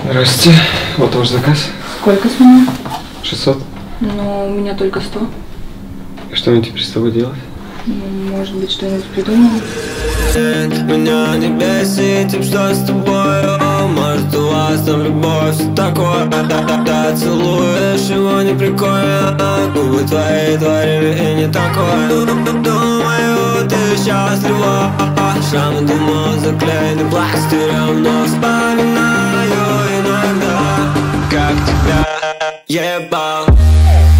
Здрасте. Вот ваш заказ. Сколько с меня? 600. Ну, у меня только 100. И что мне теперь с тобой делать? Ну, может быть, что-нибудь придумаем? Меня не бесит, тип, что с тобой. Может, у вас там любовь, все такое. Да, целуешь его не прикольно. Губы твои творили и не такое. Думаю, ты счастлива. Шрамы думал заклеены пластырем, но вспоминаю иногда, как тебя ебал.